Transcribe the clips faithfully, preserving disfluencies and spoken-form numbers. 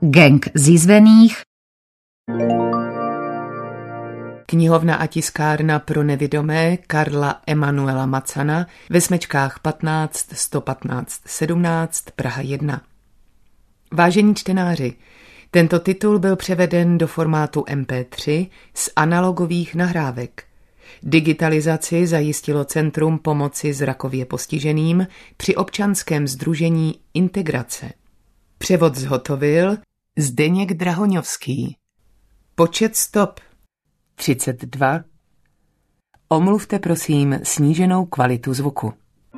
Gang zízvených. Knihovna a tiskárna pro nevidomé Karla Emanuela Macana ve Smečkách patnáct sto patnáct sedmnáct Praha jedna. Vážení čtenáři, tento titul byl převeden do formátu em pé tři z analogových nahrávek. Digitalizaci zajistilo Centrum pomoci zrakově postiženým při občanském sdružení Integrace. Převod zhotovil Zdeněk Drahoňovský. Počet stop třicet dva. Omluvte prosím sníženou kvalitu zvuku.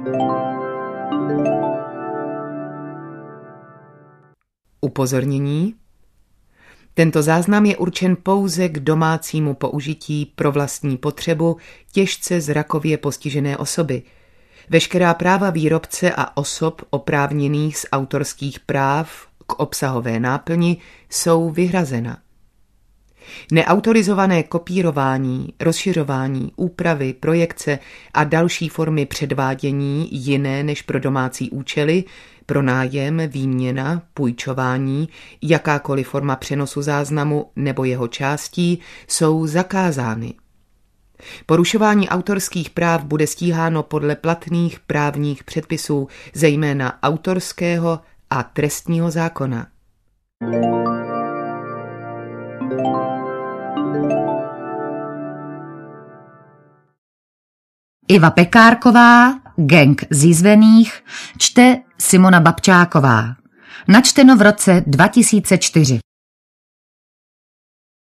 Upozornění. Tento záznam je určen pouze k domácímu použití pro vlastní potřebu těžce zrakově postižené osoby. Veškerá práva výrobce a osob oprávněných z autorských práv k obsahové náplni jsou vyhrazena. Neautorizované kopírování, rozšiřování, úpravy, projekce a další formy předvádění jiné než pro domácí účely, pronájem, výměna, půjčování, jakákoliv forma přenosu záznamu nebo jeho částí jsou zakázány. Porušování autorských práv bude stíháno podle platných právních předpisů, zejména autorského a trestního zákona. Iva Pekárková, Gang zízvených, čte Simona Babčáková. Načteno v roce dva tisíce čtyři.